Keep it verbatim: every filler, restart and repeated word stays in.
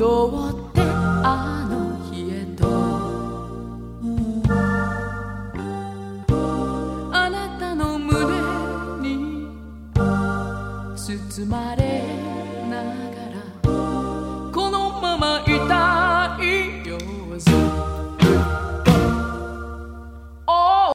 戻ってあの日へと、あなたの胸に包まれながら